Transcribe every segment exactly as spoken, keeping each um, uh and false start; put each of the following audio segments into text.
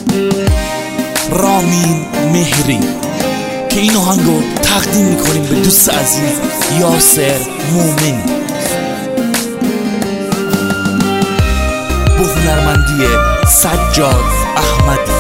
رامین مهری که این آهنگو تقدیم میکنیم به دوست عزیز یاسر مومنی با هنرمندی سجاد احمدی.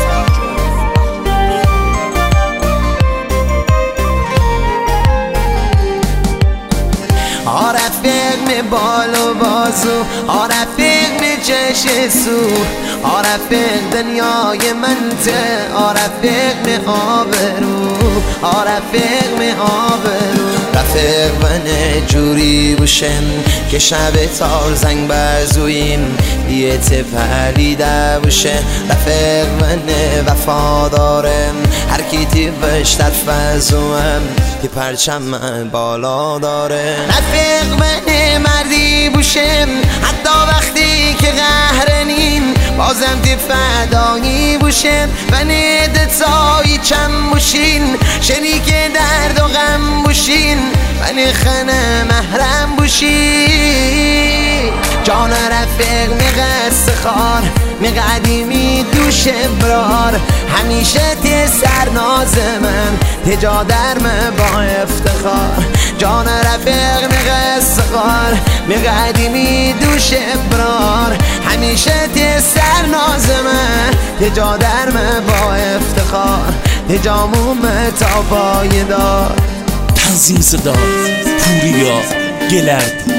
رفیق می بال و بازو، رفیق می چش سو، رفیق دنیای منته، رفیق می آبرو، رفیق می آبرو. رفیق من جوری بوشن که شب تار زنگ بزوین یه تپلیده بوشه. رفیق من وفادارم هر کی تیبش در فزوم که پرچم بالا داره. رفیق من مردی بوشم حتی وقتی که قهرنین بازم تی فدایی بوشم و ندتایی چم بوشین شریک درد و غم بوشین و خنه محرم بوشی. جان رفیق میغست خار می قدیمی دوش برار همیشه تی سرناز من تجا درم با افتخار. جان رفیق میغست خار می قدیمی دوش برار همیشه تی سرناز من تجا درم با افتخار. تجاموم تا پایدار. تنظیم صدا پوریا گلردی.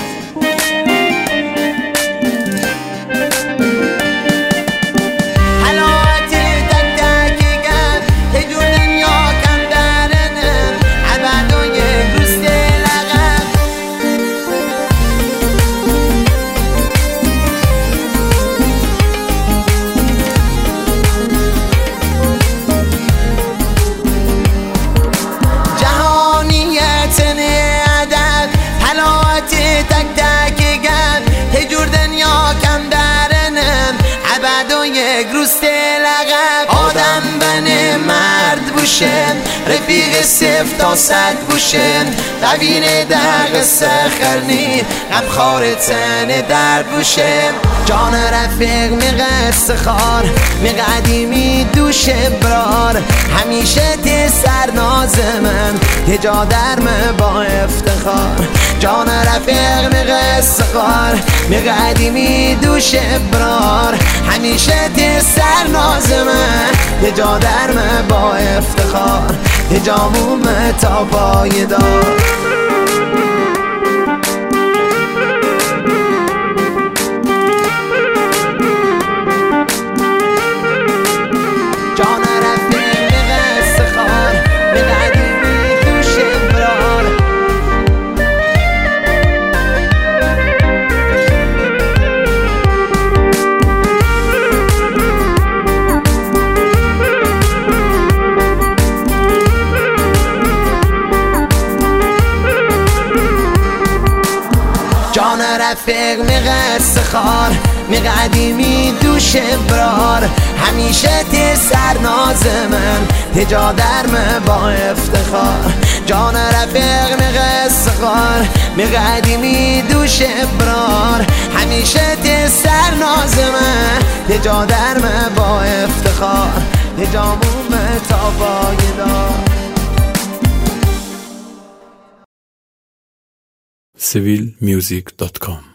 آدم بنه مرد بوشن رفیق صفر تا صد بوشن قوین دق سخرنی غمخوار تن درد بوشن. جان رفیق میغست خار می قدیمی دوش برار همیشه تی سرناز من تجا درم با افتخار. جان رفیق میغست خار می قدیمی دوش برار همیشه تی سرناز من تجا درم با افتخار. تجاموم تا پایدار. جان رفیق میغست خار می قدیمی دوش برار همیشه تی سرناز من تجا درم با افتخار. جان رفیق میغست خار می قدیمی دوش برار همیشه تی سرناز من تجا درم با افتخار. تجاموم تا پایدار. سیویل میوزیک دات کام